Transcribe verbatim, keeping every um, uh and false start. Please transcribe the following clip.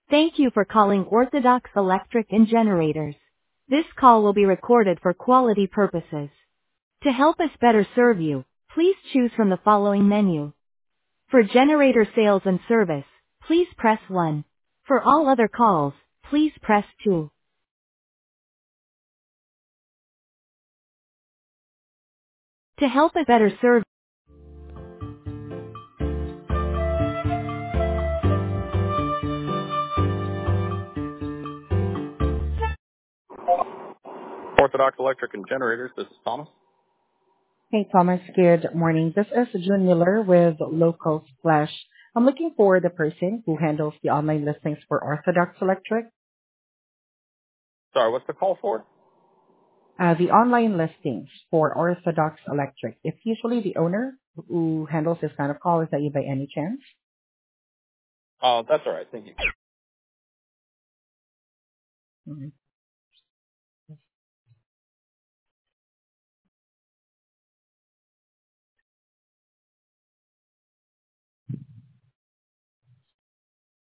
Thank you for calling Orthodox Electric and Generators. This call will be recorded for quality purposes. To help us better serve you, please choose from the following menu. For generator sales and service, please press one. For all other calls, please press two. To help us better serve Orthodox Electric and Generators, this is Thomas. Hey, Thomas. Good morning. This is June Miller with Local Splash. I'm looking for the person who handles the online listings for Orthodox Electric. Sorry, what's the call for? Uh, the online listings for Orthodox Electric. It's usually the owner who handles this kind of call. Is that you by any chance? Uh, that's all right, thank you. Mhm.